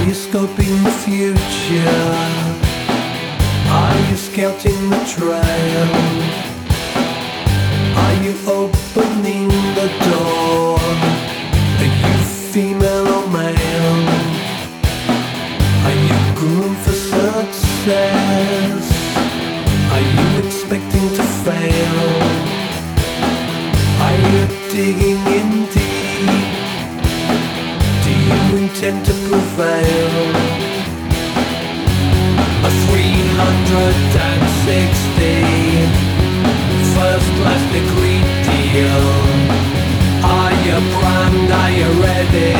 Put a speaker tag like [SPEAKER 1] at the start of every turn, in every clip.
[SPEAKER 1] you scoping the future? Are you scouting the trail? Are you opening the door? Are you female or male? Are you groomed for success? Are you expecting to fail? Are you digging in deep? Do you intend to prevail? A 360 first class degree deal. Are you primed? Are you ready?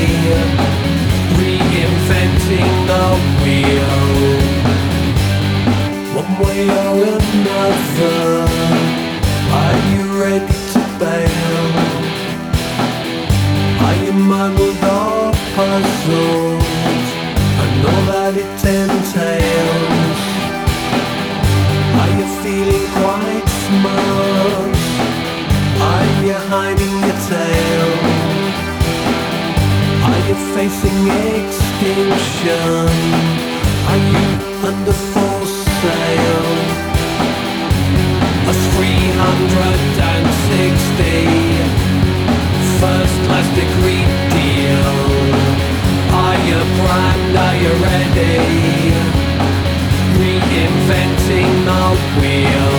[SPEAKER 1] Reinventing the wheel. One way or another, are you ready to bail? Are you muddled or puzzled? And all that it entails. Are you feeling quite smart? Are you hiding your tail? Are you facing extinction? Are you under full sail? A 360 first class degree deal. Are you primed? Are you ready? Reinventing the wheel.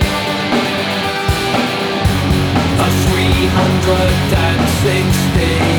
[SPEAKER 1] A 360